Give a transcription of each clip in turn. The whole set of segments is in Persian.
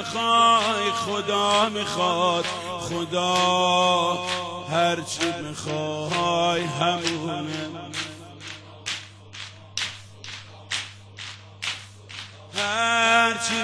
بخوای خدا میخواد، خدا هرچی بخوای همونه. هرچی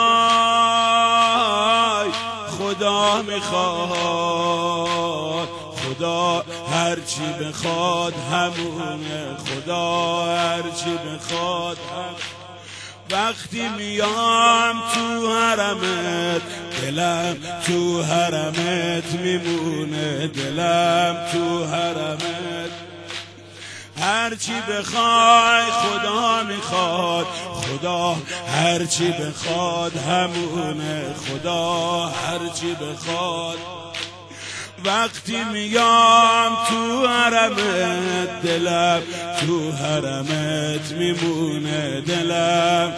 بخوای خدا میخواد، خدا هرچی بخواد همونه، خدا هرچی بخواد همونه. وقتی میام تو حرمت دلم تو حرمت میمونه، دلم تو حرمت. هرچی بخوای خدا میخواد، خدا هرچی بخواد همونه، خدا هرچی بخواد. وقتی میام تو حرمت دلم تو حرمت میمونه، دلم.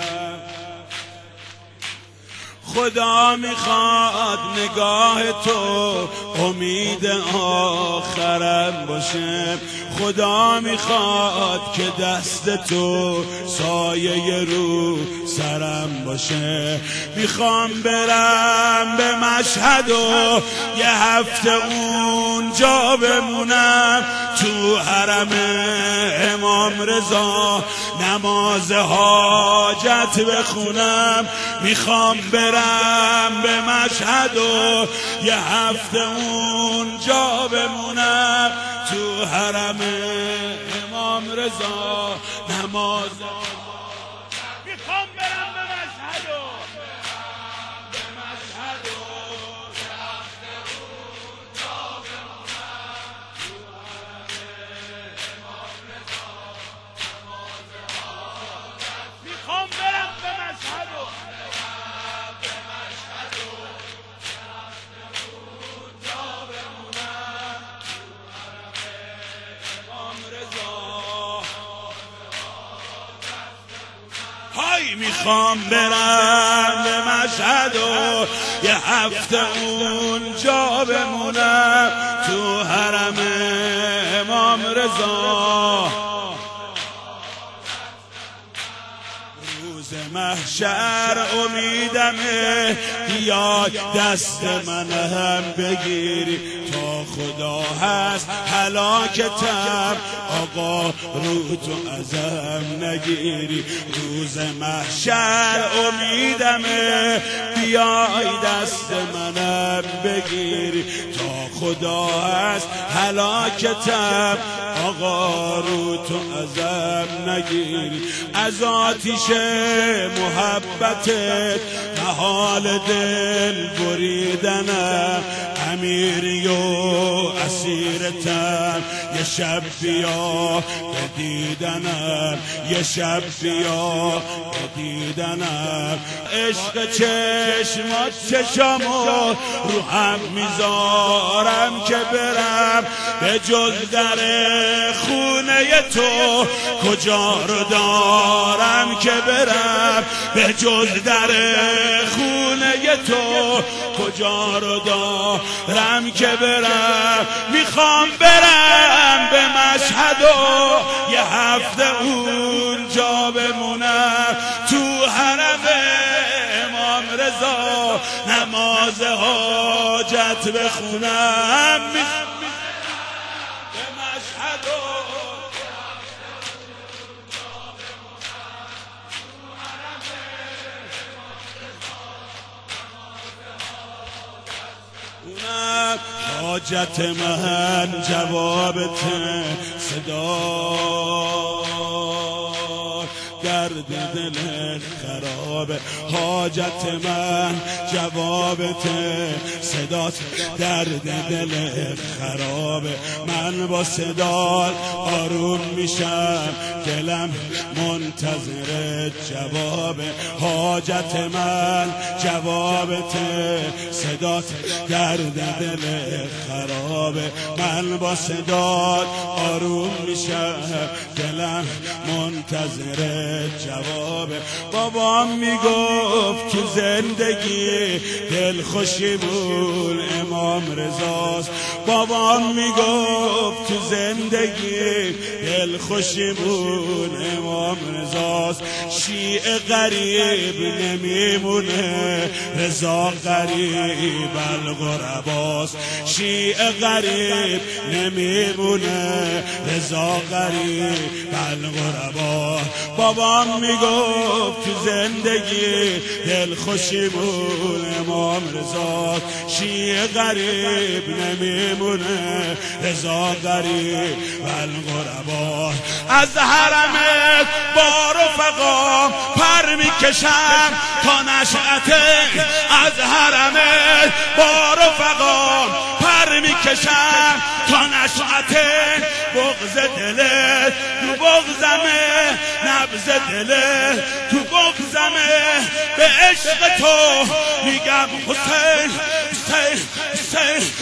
خدا میخواد نگاه تو امید آخرم باشه، خدا میخواد که دست تو سایه رو سرم باشه. میخوام برم به مشهد و یه هفته اونجا بمونم، تو حرم امام رضا نماز حاجت بخونم. میخوام برم به مشهد و یه هفته اونجا بمونم، تو حرم امام رضا نماز. میخوام برم به مشهد و میخوام برم به مشهد و های. میخوام برم به مشهد و یه هفته اونجا بمونم، تو حرم امام رضا. روز محشر امیدمه بیای دست من هم بگیری، تا خدا هست هلاکتم آقا رو تو ازم نگیری. روز محشر امیدمه بیای دست منم بگیری، تا خدا هست هلاکتم آقا رو تو ازم نگیری. از آتیش محبتت محال دل بریدنم، امیری و اسیرتم یه شب بیا بدیدنم، یه شب بیا بدیدنم. عشق چشمات چشامو رو هم میذارم که برم، به جز در خونه تو کجا رو دارم که برم، به جز در خونه تو کجا رو دارم که برم. میخوام برم به مشهد و یه هفته اونجا بمونم، تو حرم امام رضا نماز حاجت بخونم. حاجت من جوابت صدا، درد دل خراب. حاجت من جوابت صدات، درد دل خراب. من با صدات آروم میشم، دلم منتظر جواب. حاجت من جوابت صدات، درد دل خراب. من با صدات آروم میشم، دلم منتظر جواب. بابام میگفت تو زندگی دلخوشی بود امام رضاست. بابام میگفت تو زندگی دلخوشی بود امام رضاست. شیعه غریب نمیمونه، رضا غریب الغرباست. شیعه غریب نمیمونه، رضا غریب الغربا. بابام میگفت تو زندگی دلخوشی بود امام رضا. شیعه غریب نمیمونه، رضا غریب الغربا. از حرمت با رفقام پر میکشم تا نشأته، از حرمت با رفقام پر میکشم تا نشأته. بغض دلت تو بغضمه، نبض دلت تو بغضمه. به عشق تو میگم حسین حسین حسین.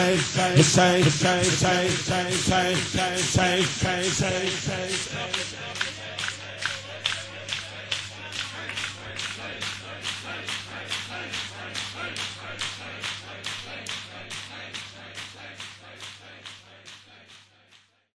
say